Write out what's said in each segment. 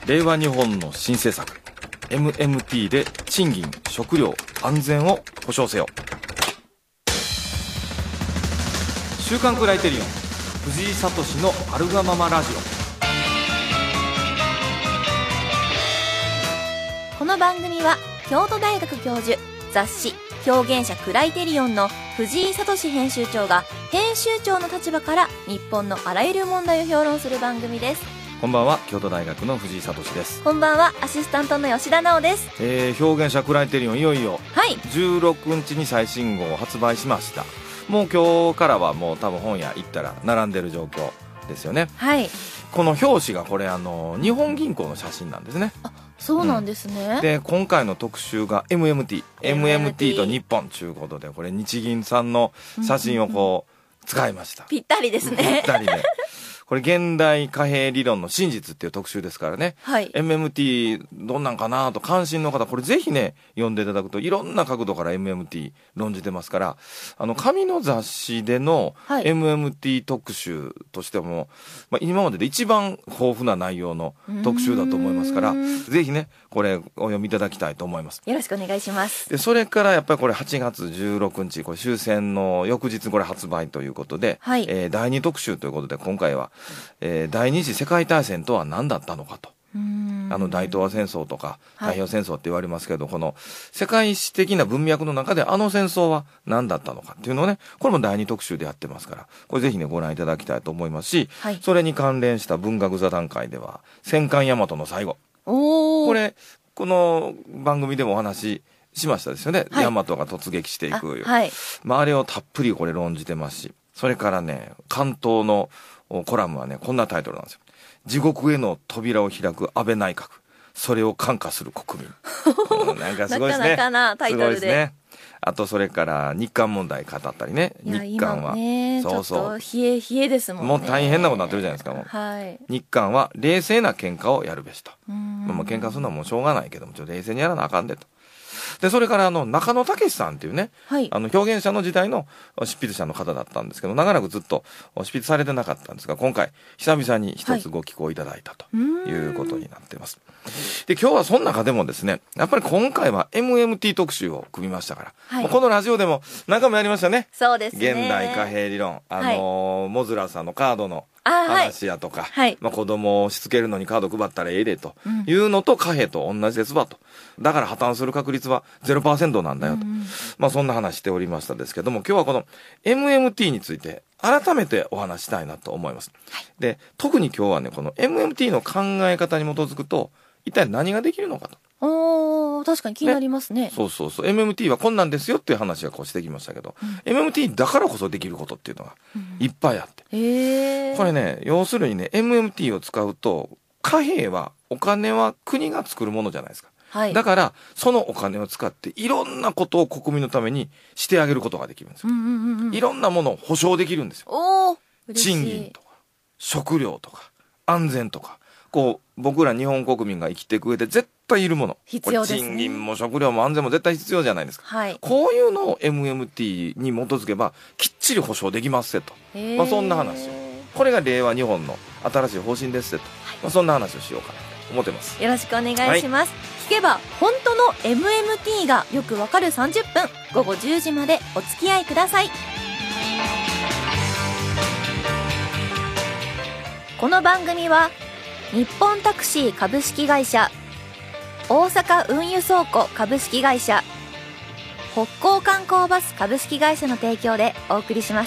令和日本の新政策 MMT で賃金食料安全を保障せよ。週刊クライテリオン藤井聡のあるがままラジオ。この番組は京都大学教授、雑誌表現者クライテリオンの藤井聡編集長が編集長の立場から日本のあらゆる問題を評論する番組です。 こんばんは、京都大学の藤井聡です。 こんばんは、アシスタントの吉田直です。 表現者クライテリオンいよいよはい 16日に最新号を発売しました。もう今日からはもう多分本屋行ったら並んでる状況ですよね。 はい。 この表紙がこれ日本銀行の写真なんですね。 あ、そうなんですね。 で今回の特集が MMT と日本ということで、これ日銀さんの写真をこう使いました。 ぴったりですね。 ぴったりでこれ現代貨幣理論の真実っていう特集ですからね、 はい、 MMT どんなんかなと関心の方、これぜひね読んでいただくといろんな角度から MMT 論じてますから、紙の雑誌での MMT 特集としても、今までで一番豊富な内容の特集だと思いますから、ぜひねこれお読みいただきたいと思います。 よろしくお願いします。 でそれからやっぱりこれ8月16日これ終戦の翌日これ発売ということで、 はい、 第2特集ということで今回は第二次世界大戦とは何だったのかと。大東亜戦争とか太平洋戦争って言われますけど、この世界史的な文脈の中で戦争は何だったのかっていうのをね、これも第2特集でやってますから、これぜひねご覧いただきたいと思いますし、それに関連した文学座談会では戦艦大和の最後、この番組でもお話しましたですよね、大和が突撃していくあれをたっぷりこれ論じてますし、それからね関東のコラムはねこんなタイトルなんですよ。地獄への扉を開く安倍内閣、それを感化する国民なんかすごいですね。 なかなかなタイトルで。 すごいですね。あとそれから日韓問題語ったりね。日韓はそうそう冷えですもんね。 もう大変なことになってるじゃないですか。もう、日韓は冷静な喧嘩をやるべしと。喧嘩するのはもうしょうがないけども、ちょっと冷静にやらなあかんでと。でそれから中野武さんっていうね、表現者の時代の執筆者の方だったんですけど、長らくずっと執筆されてなかったんですが、今回久々に一つご寄稿いただいたということになっています。で今日はその中でもですね、やっぱり今回は MMT 特集を組みましたから、このラジオでも何回もやりましたね。 そうですね。 現代貨幣理論、モズラさんのカードの話やとか、子供をしつけるのにカード配ったらええでというのと貨幣と同じですわと。だから破綻する確率は 0% なんだよと。そんな話しておりましたですけども、今日はこの MMT について改めてお話したいなと思います。で、特に今日はね、この MMT の考え方に基づくと、一体何ができるのかと。 確かに気になりますね。 そう。MMT はこんなんですよっていう話がこうしてきましたけど、MMT だからこそできることっていうのがいっぱいあって。これね、要するにね、MMT を使うと、貨幣は、お金は国が作るものじゃないですか。だから、そのお金を使っていろんなことを国民のためにしてあげることができるんですよ。いろんなものを保障できるんですよ。賃金とか、食料とか、安全とか。僕ら日本国民が生きていく上で絶対いるもの。 必要ですね。 賃金も食料も安全も絶対必要じゃないですか。こういうのを MMT に基づけば、きっちり保障できますせと。そんな話を。これが令和日本の新しい方針ですせと。そんな話をしようかなと思ってます。 よろしくお願いします。聞けば本当の MMT がよくわかる30分、午後10時までお付き合いください。この番組は日本タクシー株式会社、大阪運輸倉庫株式会社、北港観光バス株式会社の提供でお送りします。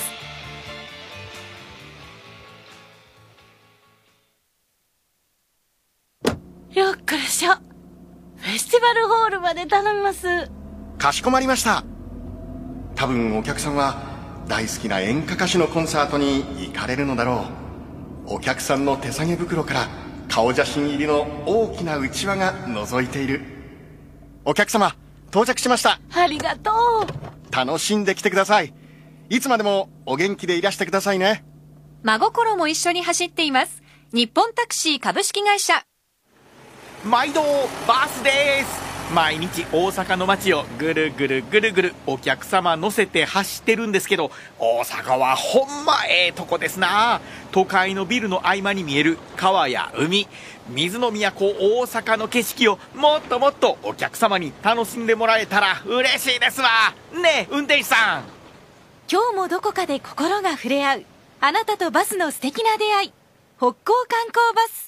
よっこらしょ。フェスティバルホールまで頼みます。 かしこまりました。多分お客さんは大好きな演歌歌手のコンサートに行かれるのだろう。お客さんの手提げ袋から顔写真入りの大きなうちわが覗いている。お客様到着しました。 ありがとう。 楽しんできてください。いつまでもお元気でいらしてくださいね。 真心も一緒に走っています。日本タクシー株式会社。 毎度バースです。 毎日大阪の街をぐるぐるぐるぐるお客様乗せて走ってるんですけど、大阪はほんまええとこですな。都会のビルの合間に見える川や海、水の都大阪の景色をもっともっとお客様に楽しんでもらえたら嬉しいですわねえ運転手さん。 今日もどこかで心が触れ合う、あなたとバスの素敵な出会い、北港観光バス。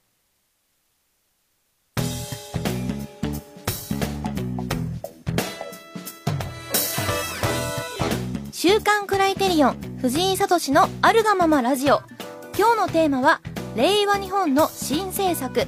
週刊クライテリオン藤井聡のあるがままラジオ。今日のテーマは令和日本の新政策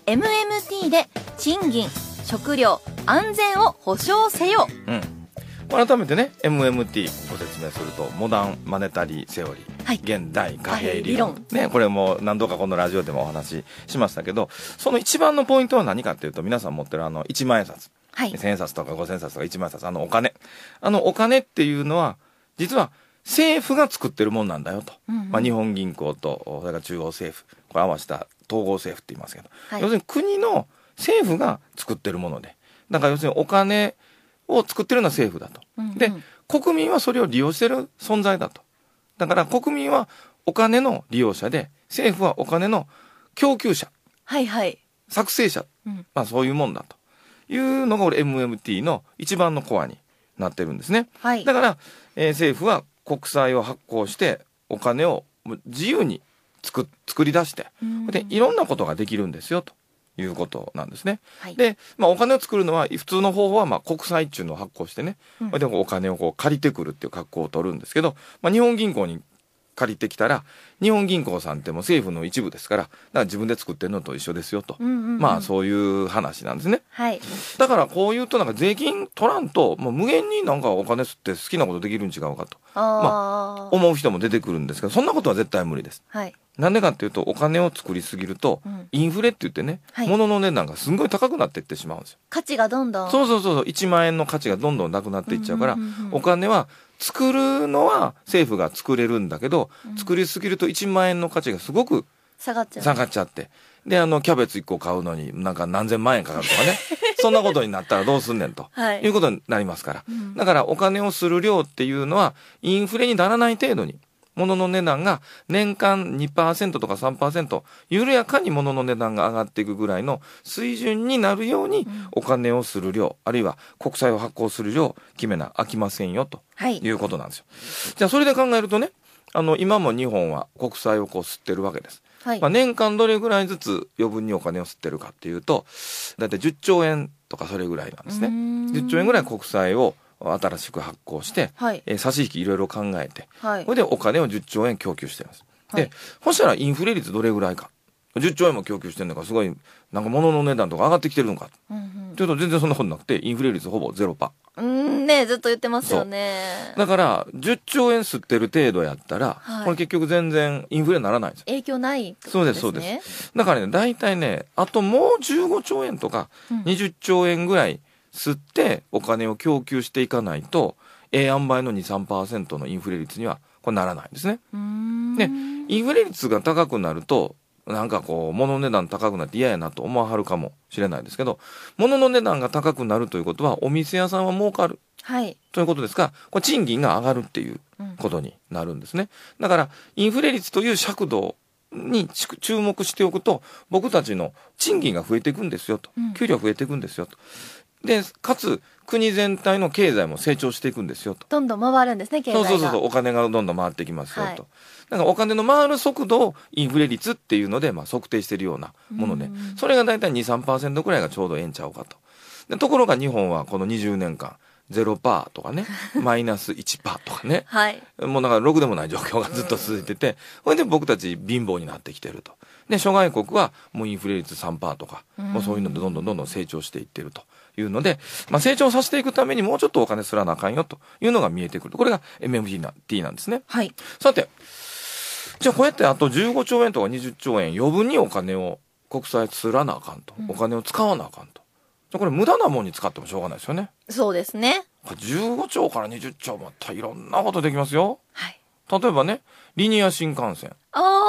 MMT で賃金、食料、安全を保障せよ。 改めてね MMT ご説明するとモダンマネタリーセオリー、現代貨幣理論ね、これも何度かこのラジオでもお話ししましたけど、その一番のポイントは何かっていうと、皆さん持ってる1万円札、1000円札とか5000円札とか1万円札、お金、お金っていうのは実は政府が作ってるもんなんだよと、日本銀行とそれから中央政府、これ合わせた統合政府って言いますけど、要するに国の政府が作ってるもので、だから要するにお金を作ってるのは政府だと、で国民はそれを利用してる存在だと。だから国民はお金の利用者で、政府はお金の供給者、作成者、そういうもんだというのが俺 MMT の一番のコアになってるんですね。だから、政府は国債を発行してお金を自由に作り出して、でいろんなことができるんですよということなんですね。で、お金を作るのは普通の方法は国債っていうのを発行してね、でお金を借りてくるっていう格好を取るんですけど、日本銀行に借りてきたら、日本銀行さんってもう政府の一部ですから、だから自分で作ってるのと一緒ですよと、そういう話なんですね。だからこういうと税金取らんと、無限になんかお金吸って好きなことできるん違うかと、思う人も出てくるんですけど、そんなことは絶対無理です。なんでかっていうと、お金を作りすぎると、インフレって言ってね、物の値段がすんごい高くなっていってしまうんですよ。 価値がどんどん。 そう1万円の価値がどんどんなくなっていっちゃうから、お金は作るのは政府が作れるんだけど、作りすぎると1万円の価値がすごく下がっちゃって、でキャベツ1個買うのになんか何千万円かかるとかねそんなことになったらどうすんねんと、いうことになりますから、だからお金をする量っていうのはインフレにならない程度に、物の値段が年間 2% とか 3% 緩やかに物の値段が上がっていくぐらいの水準になるように、お金をする量、あるいは国債を発行する量決めなあきませんよということなんですよ。じゃあそれで考えるとね、今も日本は国債を吸ってるわけです。年間どれぐらいずつ余分にお金を吸ってるかっていうと、だいたい10兆円とかそれぐらいなんですね。10兆円ぐらい国債を新しく発行して、差し引きいろいろ考えて、それでお金を10兆円供給しています。で、そしたらインフレ率どれぐらいか。10兆円も供給してるのか、すごい、なんか物の値段とか上がってきてるのか。というと全然そんなことなくて、インフレ率ほぼ 0%。 ずっと言ってますよね。 だから、10兆円吸ってる程度やったら、これ結局全然インフレにならないんですよ。 影響ない、 そうです、そうです。だからね、大体ね、あともう15兆円とか、20兆円ぐらい吸ってお金を供給していかないと、塩梅の 2-3% のインフレ率にはこれならないんですね。で、インフレ率が高くなると、なんか物の値段高くなって嫌やなと思わはるかもしれないですけど、物の値段が高くなるということはお店屋さんは儲かる、ということですから、これ賃金が上がるっていうことになるんですね。だからインフレ率という尺度に注目しておくと、僕たちの賃金が増えていくんですよと、給料増えていくんですよと。でかつ国全体の経済も成長していくんですよと。 どんどん回るんですね、経済が。 そうお金がどんどん回ってきますよと。だからお金の回る速度をインフレ率っていうので測定しているようなもので、それがだいたい 2-3% くらいがちょうどええんちゃうかと。でところが日本はこの20年間 0% とかねマイナス 1% とかね、もうだからろくでもない状況がずっと続いてて、それで僕たち貧乏になってきてると。で諸外国はもうインフレ率 3% とか、もうそういうのでどんどん成長していってるというので、成長させていくためにもうちょっとお金すらなあかんよというのが見えてくると。これが MMT なんですね。さて、じゃあこうやってあと15兆円とか20兆円余分にお金を国債すらなあかんと、お金を使わなあかんと。じゃあこれ無駄なもんに使ってもしょうがないですよね。 そうですね。 15兆から20兆もあったらいろんなことできますよ。例えばね、リニア新幹線。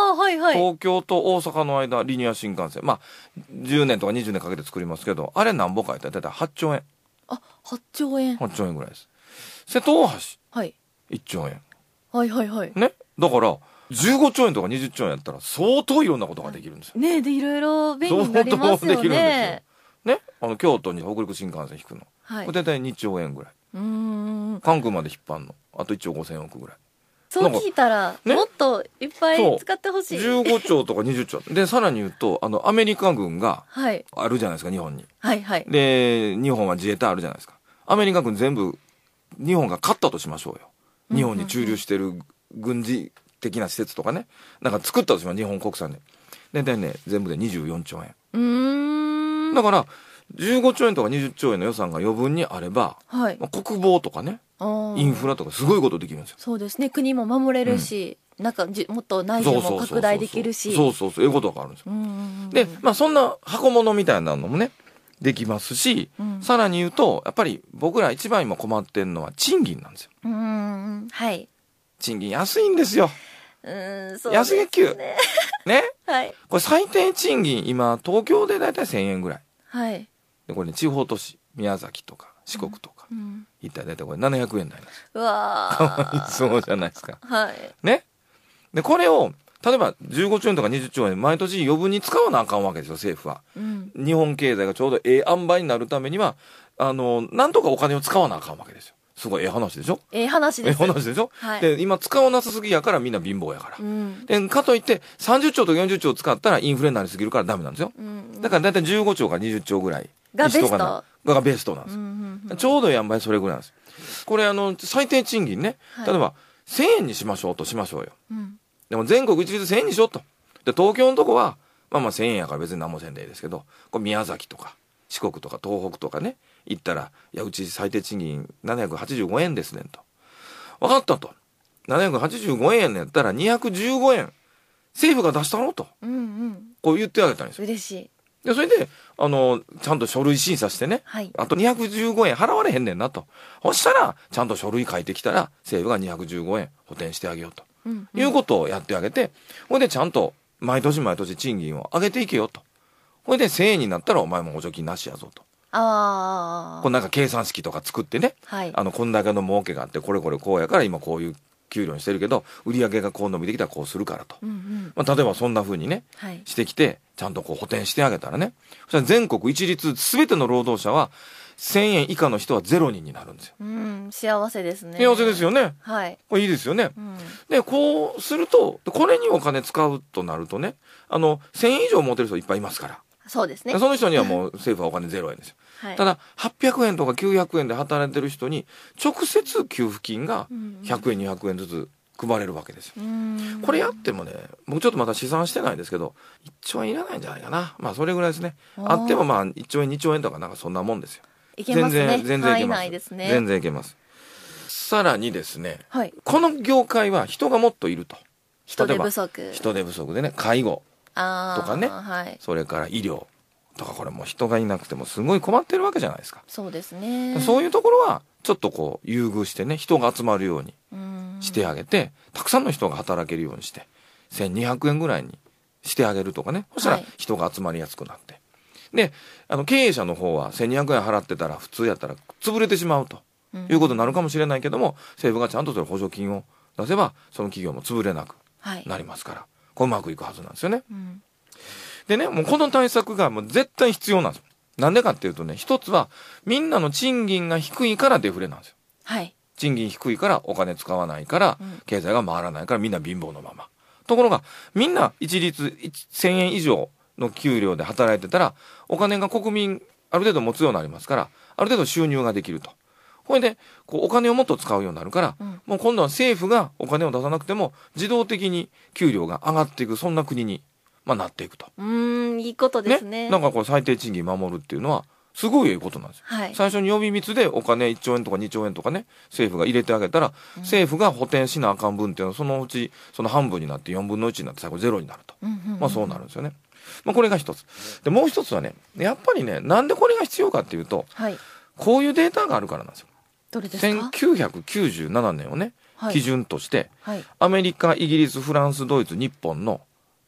はいはい。 東京と大阪の間、リニア新幹線。まあ、10年とか20年かけて作りますけど、あれ何本かやったら大体8兆円。 あ、8兆円。 8兆円ぐらいです。瀬戸大橋、 はい。 1兆円。 はいはいはい。 ね。だから、15兆円とか20兆円やったら、相当いろんなことができるんですよ。 ねえ、で、いろいろ便利になりますよね。 相当できるんですよ。ね。京都に北陸新幹線引くの。 はい。 これ大体2兆円ぐらい。関空まで引っ張るの。あと1兆5000億ぐらい。 そう聞いたら、 ね、 もっといっぱい使ってほしい。 15兆とか20兆。で、さらに言うと、アメリカ軍が、あるじゃないですか、日本に。 はいはい。 で、日本は自衛隊あるじゃないですか。アメリカ軍全部、日本が勝ったとしましょうよ。日本に駐留してる軍事的な施設とかね。なんか作ったとします、日本国産で。大体ね、全部で24兆円。だから、15兆円とか20兆円の予算が余分にあれば、はい、国防とかね、インフラとかすごいことできるんですよ。 そうですね。国も守れるし、なんかもっと内需も拡大できるし。 そうそうそう。いうことがあるんですよ。で、まあそんな箱物みたいなのもね、できますし、さらに言うと、やっぱり僕ら一番今困ってるのは賃金なんですよ。 はい。 賃金安いんですよ。 そうですね。 安月給。ね。 はい。 これ最低賃金今、東京でだいたい1000円ぐらい。 はい。 で、これね、地方都市、宮崎とか四国とか、行ったらだいたいこれ700円になります。 うわー。 かわいそうじゃないですか。 はい。 ね。で、これを、例えば15兆円とか20兆円毎年余分に使わなあかんわけですよ、政府は。日本経済がちょうど塩梅になるためには、なんとかお金を使わなあかんわけですよ。すごい話でしょ。 話です。 話でしょ。はい。で、今使わなさすぎやからみんな貧乏やから。で、かといって30兆とか40兆使ったらインフレになりすぎるからダメなんですよ。だからだいたい15兆から20兆ぐらい。 がベスト。 がベストなんです。ちょうどやんばいそれぐらいなんです。これ最低賃金ね。例えば、1000円にしましょうとしましょうよ。でも全国一律1000円にしようと。で、東京のとこは、まあ1000円やから別に何もせんでいいですけど、これ宮崎とか四国とか東北とかね、行ったら、いや、うち最低賃金785円ですねんと。分かったと。785円やったら215円、政府が出したのと。こう言ってあげたんですよ。 嬉しい。 で、それで、ちゃんと書類審査してね、はい、あと215円払われへんねんなと。そしたら、ちゃんと書類書いてきたら、政府が215円補填してあげようと。いうことをやってあげて、これでちゃんと毎年毎年賃金を上げていけよと。これで1000円になったらお前も補助金なしやぞと。これなんか計算式とか作ってね、はい、こんだけの儲けがあって、これこれこうやから今こういう給料にしてるけど、売り上げがこう伸びてきたらこうするからと。まあ、例えばそんな風にね、はい、してきて、ちゃんとこう補填してあげたらね、そしたら全国一律全ての労働者は、1000円以下の人は0人になるんですよ。 幸せですね。 幸せですよね。 はい。 これいいですよね。で、こうすると、これにお金使うとなるとね、1000円以上持てる人いっぱいいますから。 そうですね。 その人にはもう政府はお金0円ですよ。はい、ただ、800円とか900円で働いてる人に、直接給付金が100円、200円ずつ配れるわけですよ。これやってもね、僕ちょっとまだ試算してないですけど、1兆円いらないんじゃないかな。まあ、それぐらいですね。あってもまあ、1兆円、2兆円とかなんかそんなもんですよ。 いけますね。 全然いけます。 ですね。 全然いけます。さらにですね、 はい、 この業界は人がもっといると。 人手不足。 人手不足でね、介護とかね、 はい、 それから医療とか、これも人がいなくてもすごい困ってるわけじゃないですか。 そうですね。 そういうところは、ちょっとこう、優遇してね、人が集まるようにしてあげて、たくさんの人が働けるようにして、1200円ぐらいにしてあげるとかね。そしたら人が集まりやすくなって。はい、で、経営者の方は1200円払ってたら普通やったら潰れてしまうということになるかもしれないけども、政府がちゃんとそれ補助金を出せば、その企業も潰れなくなりますから、これうまくいくはずなんですよね。でね、もうこの対策がもう絶対必要なんです。なんでかっていうとね、一つはみんなの賃金が低いからデフレなんですよ。 はい。 賃金低いからお金使わないから、経済が回らないからみんな貧乏のまま。ところが、みんな一律1000円以上の給料で働いてたら、お金が国民ある程度持つようになりますから、ある程度収入ができると。これで、こうお金をもっと使うようになるから、もう今度は政府がお金を出さなくても、自動的に給料が上がっていく、そんな国に、まあ、なっていくと。 いいことですね。 なんかこう最低賃金守るっていうのは、すごいいいことなんですよ。 はい、 最初に予備密でお金1兆円とか2兆円とかね、政府が入れてあげたら、政府が補填しなあかん分っていうのは、そのうち、その半分になって4分の1になって最後ゼロになると。まあそうなるんですよね。まあこれが一つ。で、もう一つはね、やっぱりね、なんでこれが必要かっていうと、 はい、 こういうデータがあるからなんですよ。 どれですか ？1997年をね、 はい、 基準として、 はい、 アメリカ、イギリス、フランス、ドイツ、日本の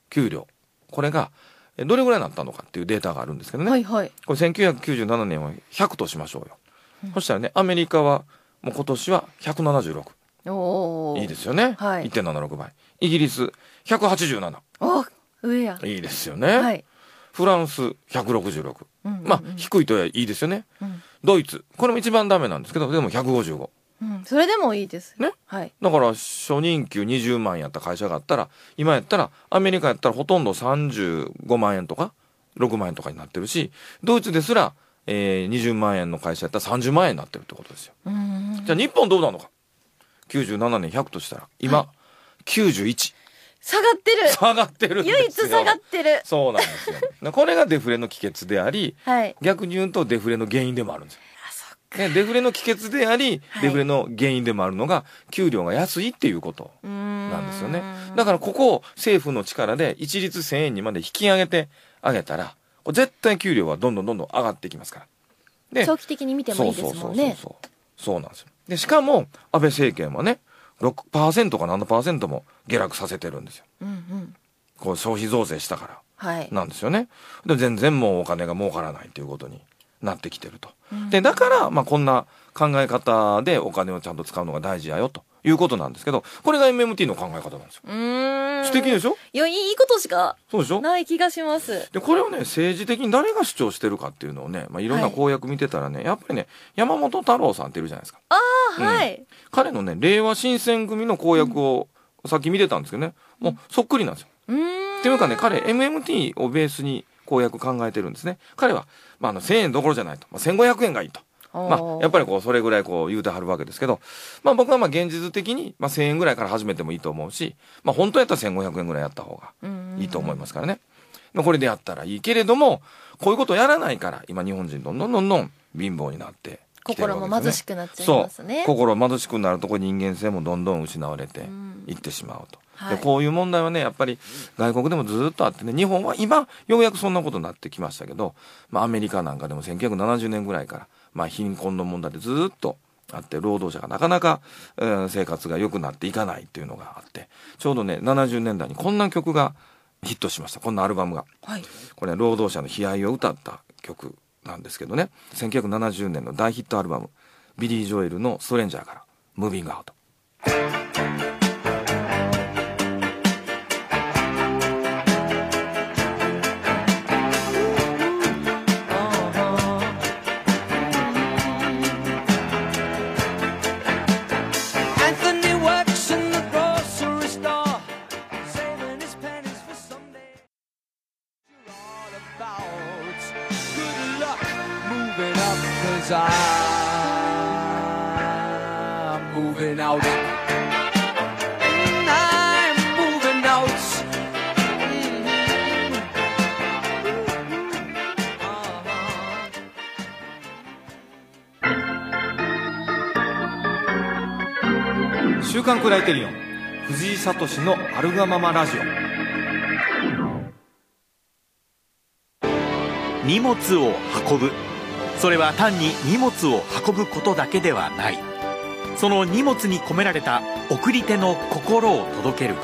給料、これがどれぐらいになったのかっていうデータがあるんですけどね、 はいはい。 これ1997年は100としましょうよ、そしたらねアメリカはもう今年は176、 おー。 いいですよね、 はい 1.76 倍。イギリス187、 お、上や。 いいですよね、 はい。 フランス166、 うんうんうんまあ低いとはいいですよね、 うんドイツこれも一番ダメなんですけどでも155、 うん、それでもいいです。 ね。 はい。 だから初任給20万やった会社があったら今やったらアメリカやったらほとんど35万円とか6万円とかになってるし、ドイツですら、20万円の会社やったら30万円になってるってことですよ。じゃあ日本どうなのか。97年100としたら今、91 下がってる。 下がってるんですよ。 唯一下がってる。 そうなんですよ。これがデフレの帰結であり、 はい。 逆に言うとデフレの原因でもあるんですよ。ね、デフレの帰結であり、 はいデフレの原因でもあるのが給料が安いっていうことななんですよね。だからここを政府の力で一律1000円にまで引き上げてあげたら、これ絶対給料はどんどん上がっていきますから。で長期的に見てもいいですもんね。 そうなんですよ。でしかも安倍政権はね 6% か 7% も下落させてるんですよ。 うんうん。 こう消費増税したからはい。 なんですよね。で全然もうお金が儲からないということになってきてると。でだから、まあ、こんな考え方でお金をちゃんと使うのが大事やよということなんですけど、これが MMT の考え方なんですよ。素敵でしょ。 いや、いいことしかそうでしょ。 ない気がします。 でこれをね政治的に誰が主張してるかっていうのをね、まあ、いろんな公約見てたらね、やっぱりね山本太郎さんっているじゃないですか。 ああ、はい。 彼のね令和新選組の公約をさっき見てたんですけどね、もうそっくりなんですよ。っていうかね彼 MMT をベースに公約考えてるんですね。彼は、まあ、1000円どころじゃないと、まあ、1500円がいいと。まあ、やっぱりこうそれぐらいこう言うてはるわけですけど、まあ、僕はまあ現実的にまあ1000円ぐらいから始めてもいいと思うし、まあ、本当やったら1500円ぐらいやった方がいいと思いますからね。まあ、これでやったらいいけれども、こういうことをやらないから今日本人どんどん貧乏になってきてるわけですね。 心も貧しくなっちゃいますね。 そう、心貧しくなるとこ人間性もどんどん失われていってしまうと。 はい、 でこういう問題はねやっぱり外国でもずっとあってね、日本は今ようやくそんなことになってきましたけど、まあ、アメリカなんかでも1970年ぐらいから、まあ、貧困の問題でずっとあって、労働者がなかなか、生活が良くなっていかないっていうのがあって、ちょうどね70年代にこんな曲がヒットしました。こんなアルバムが、はい、これ、ね、労働者の悲哀を歌った曲なんですけどね、1970年の大ヒットアルバムビリー・ジョエルの「ストレンジャー」から「ムービングアウト」。週刊クライテリオン藤井聡のアルガママラジオ。 荷物を運ぶ、それは単に荷物を運ぶことだけではない。その荷物に込められた送り手の心を届けること。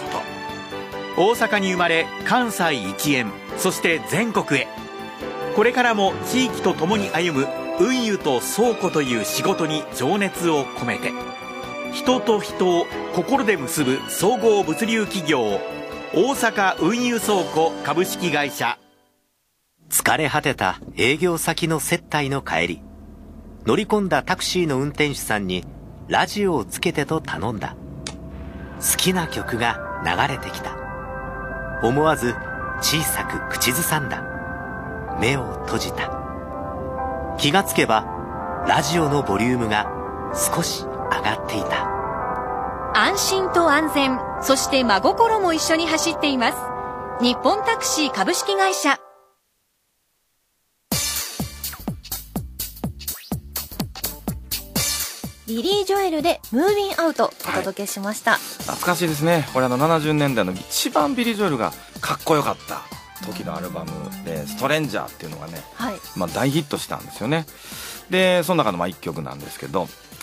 大阪に生まれ関西一円、そして全国へ。これからも地域とともに歩む運輸と倉庫という仕事に情熱を込めて、人と人を心で結ぶ総合物流企業大阪運輸倉庫株式会社。 疲れ果てた営業先の接待の帰り、乗り込んだタクシーの運転手さんにラジオをつけてと頼んだ。好きな曲が流れてきた。思わず小さく口ずさんだ。目を閉じた。気がつけばラジオのボリュームが少し上がっていた。 安心と安全、そして真心も一緒に走っています。日本タクシー株式会社。 ビリー・ジョエルでムービンアウトお届けしました、 懐かしいですね。これ70年代の一番ビリー・ジョエルがかっこよかった時のアルバムでストレンジャーっていうのがね、まあ、大ヒットしたんですよね。でその中のまあ1曲なんですけど、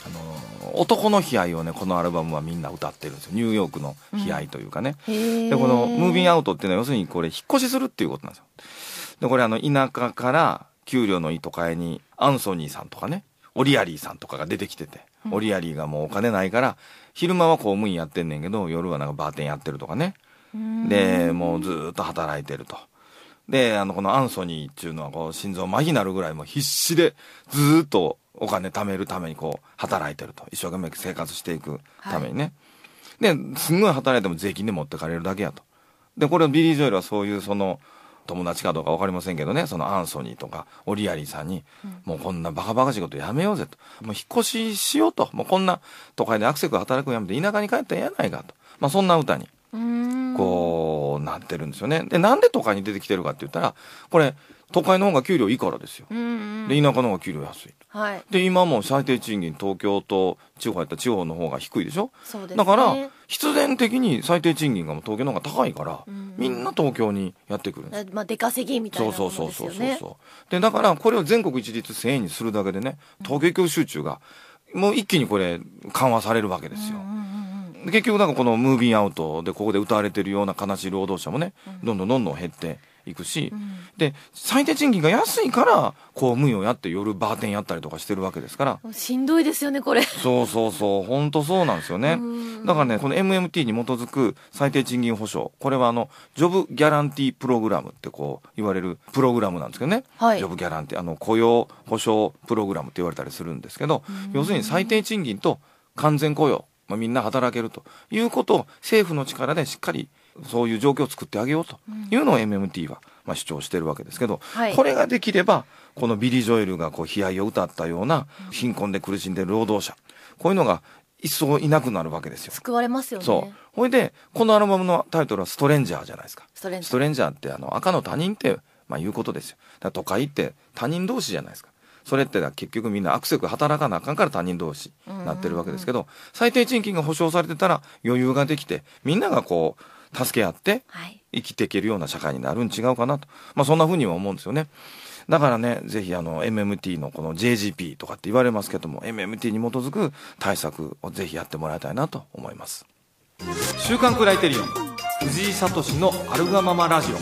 男の悲哀をね、このアルバムはみんな歌ってるんですよ。ニューヨークの悲哀というかね。で、このムービンアウトっていうのは要するにこれ引っ越しするっていうことなんですよ。で、これ田舎から給料のいい都会にアンソニーさんとかね、オリアリーさんとかが出てきてて、オリアリーがもうお金ないから、昼間は公務員やってんねんけど、夜はなんかバーテンやってるとかね。で、もうずーっと働いてると。で、このアンソニーっていうのはこう心臓麻痺になるぐらいもう必死でずーっとお金貯めるためにこう働いてると。一生懸命生活していくためにね。で、すんごい働いても税金で持ってかれるだけやと。で、これをビリー・ジョエルはそういうその友達かどうかわかりませんけどね、そのアンソニーとかオリアリーさんに、もうこんなバカバカしいことやめようぜと。もう引っ越ししようと。もうこんな都会でアクセク働くのやめて田舎に帰ったらええやないかと。まあそんな歌に。こうなってるんですよね。で、なんで都会に出てきてるかって言ったら、これ都会の方が給料いいからですよ。で、田舎の方が給料安い。 はい。 で、今も最低賃金東京と地方やったら地方の方が低いでしょ。 そうですね。 だから必然的に最低賃金がもう東京の方が高いから、みんな東京にやってくるんですよ。 まあ出稼ぎみたいなものですよね。 そうで、だからこれを全国一律1000円にするだけでね、東京供集中がもう一気にこれ緩和されるわけですよ。結局なんかこのムービンアウトでここで歌われてるような悲しい労働者もね、どんどん減っていくし、で最低賃金が安いから公務員をやって夜バーテンやったりとかしてるわけですから、 しんどいですよねこれ。 そう本当そうなんですよね。だからね、この MMT に基づく最低賃金保障、これはジョブギャランティープログラムってこう言われるプログラムなんですけどね、 はい、 ジョブギャランティー雇用保障プログラムって言われたりするんですけど、要するに最低賃金と完全雇用、みんな働けるということを政府の力でしっかりそういう状況を作ってあげようというのを MMT は主張してるわけですけど、これができればこのビリー・ジョエルがこう悲哀を歌ったような貧困で苦しんでいる労働者、こういうのが一層いなくなるわけですよ。 救われますよね。 そう。ほいでこのアルバムのタイトルはストレンジャーじゃないですか。ストレンジャーって赤の他人っていうことですよ。だから都会って他人同士じゃないですか。それって結局みんなアクセク働かなあかんから他人同士になってるわけですけど、最低賃金が保障されてたら余裕ができて、みんながこう助け合って生きていけるような社会になるん違うかなと、そんな風には思うんですよね。だからね、ぜひMMT のこの JGP とかって言われますけども、 MMT に基づく対策をぜひやってもらいたいなと思います。週刊クライテリオン藤井聡のアルガママラジオ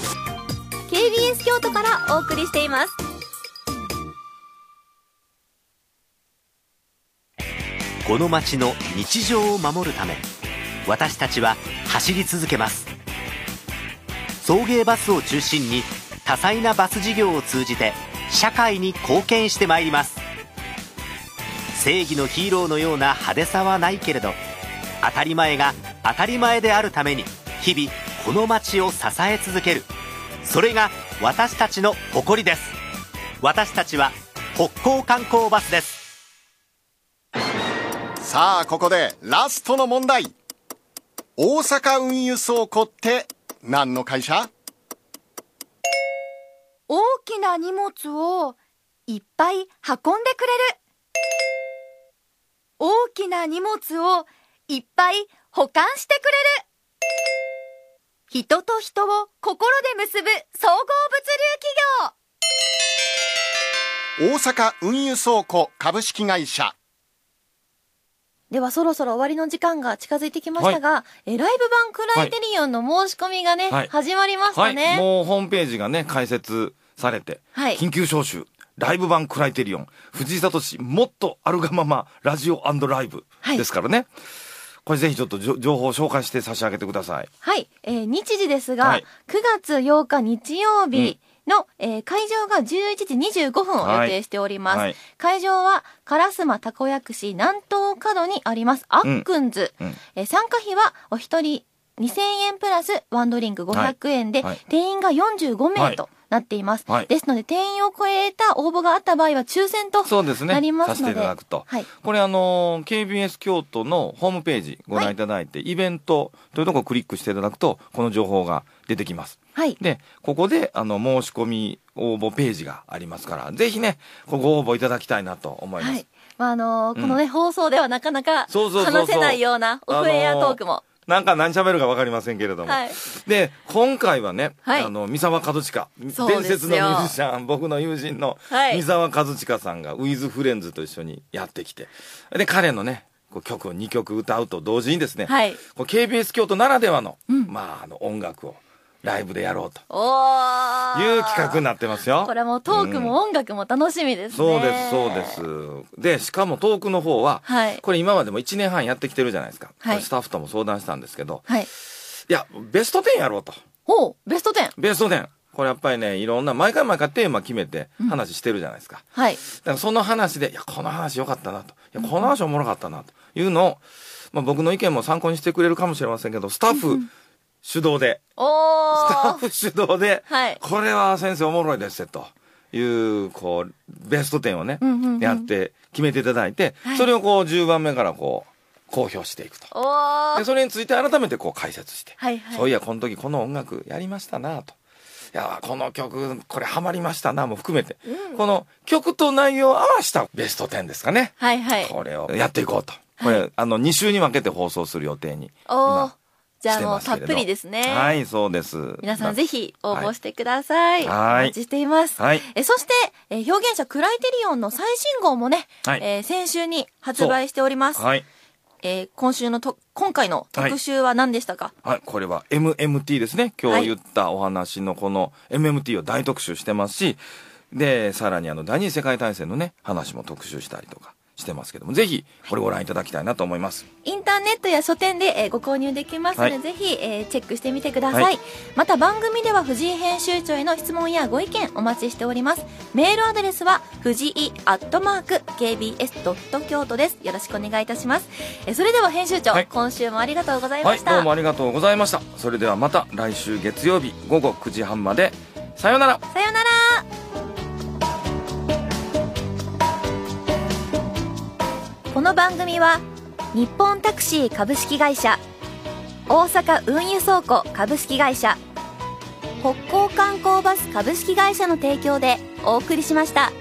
KBS 京都からお送りしています。 この街の日常を守るため、私たちは走り続けます。送迎バスを中心に多彩なバス事業を通じて社会に貢献してまいります。正義のヒーローのような派手さはないけれど、当たり前が当たり前であるために日々この街を支え続ける、それが私たちの誇りです。私たちは北港観光バスです。 さあここでラストの問題。大阪運輸倉庫って何の会社？ 大きな荷物をいっぱい運んでくれる。大きな荷物をいっぱい保管してくれる。人と人を心で結ぶ総合物流企業。 大阪運輸倉庫株式会社。 ではそろそろ終わりの時間が近づいてきましたが、ライブ版クライテリオンの申し込みがね、始まりましたね。 もうホームページがね開設されて、緊急招集ライブ版クライテリオン藤井聡もっとあるがままラジオ&ライブですからね、これぜひちょっと情報を紹介して差し上げてください。 はい、日時ですが、9月8日日曜日の、会場が11時25分を予定しております。会場は烏丸たこ薬師南東角にありますアックンズ、参加費はお一人2000円プラスワンドリンク500円で、定員が45名となっています、ですので定員を超えた応募があった場合は抽選となりますので、させていただくと、これKBS 京都のホームページご覧いただいて、イベントというところをクリックしていただくとこの情報が出てきます。でここで申し込み応募ページがありますから、ぜひねご応募いただきたいなと思います。このね、放送ではなかなか話せないようなオフエアトークもなんか何喋るか分かりませんけれども、 はい、 で今回はね、 はい、 三沢和親、伝説のミュージシャン、僕の友人の三沢和親さんがウィズフレンズと一緒にやってきて、で彼のね曲を2曲歌うと同時にですね、はい、KBS 京都ならではの、音楽をライブでやろうという企画になってますよ。 これもトークも音楽も楽しみですね。 そうですそうです。でしかもトークの方は、はい、これ今までも1年半やってきてるじゃないですか、はい、スタッフとも相談したんですけど、はい、いやベスト10やろうと。 ベスト 10。 ベスト10、これやっぱりねいろんな毎回テーマ決めて話してるじゃないですか、はい、だからその話でいやこの話良かったなと、いやこの話おもろかったなというのを、僕の意見も参考にしてくれるかもしれませんけど、スタッフ主導で、スタッフ主導で、はい、これは先生おもろいですというベスト10をね、やって決めていただいて、はい、それを10番目から公表していくと。でそれについて改めて解説して、はいはい、そういやこの時この音楽やりましたなと、いやこの曲これハマりましたなも含めて、この曲と内容を合わせたベスト10ですかね、はいはい、これをやっていこうと、これ2週に分けて放送する予定に今じゃあもうたっぷりですね。 はい、そうです。 皆さんぜひ応募してください。はい、お待ちしています。はい、そして、表現者クライテリオンの最新号もね、はい、先週に発売しております。はい、今回の特集は何でしたか？ はい、これは MMT ですね。今日言ったお話のこの MMT を大特集してますし、でさらに第二次世界大戦のね話も特集したりとかしてますけども、ぜひこれご覧いただきたいなと思います。 インターネットや書店でご購入できますので、はい、ぜひチェックしてみてください。はい、また番組では藤井編集長への質問やご意見お待ちしております。メールアドレスは藤井@kbs. 京都です。よろしくお願いいたします。それでは編集長、はい、今週もありがとうございました。 はい、どうもありがとうございました。それではまた来週月曜日午後9時半まで。さようなら。 さようなら。この番組は日本タクシー株式会社、大阪運輸倉庫株式会社、北港観光バス株式会社の提供でお送りしました。